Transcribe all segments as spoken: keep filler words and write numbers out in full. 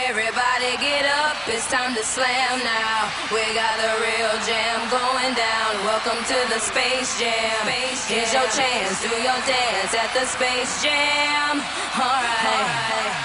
Everybody get up, it's time to slam now. We got the real jam going down. Welcome to the Space Jam. Here's your chance, do your dance at the Space Jam. Alright. Alright.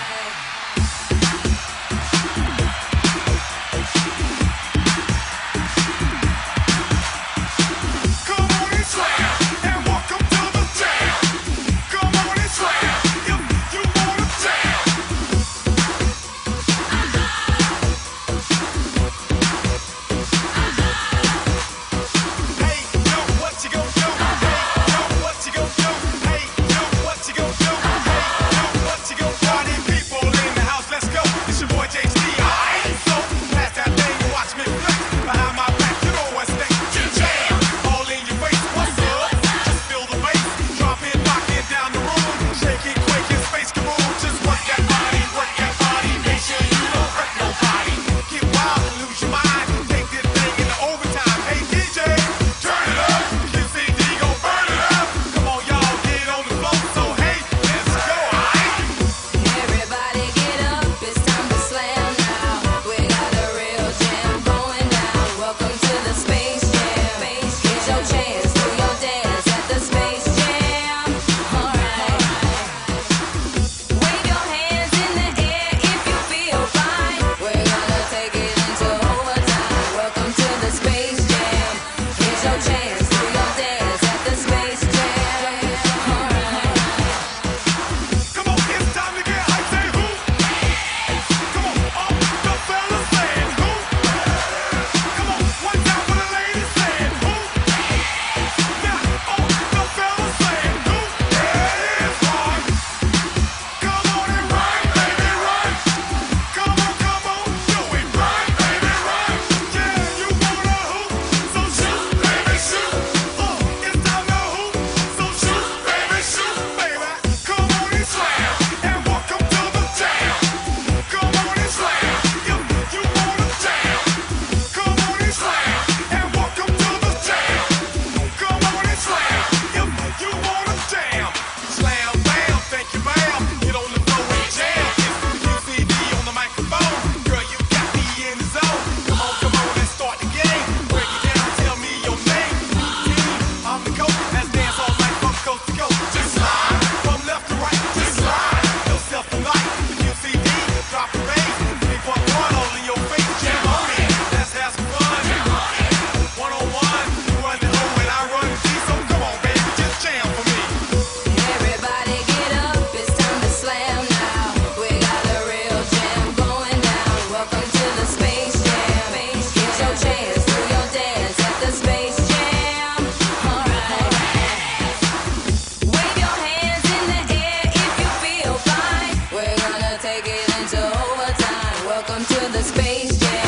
Take it into overtime. Welcome to the Space Jam.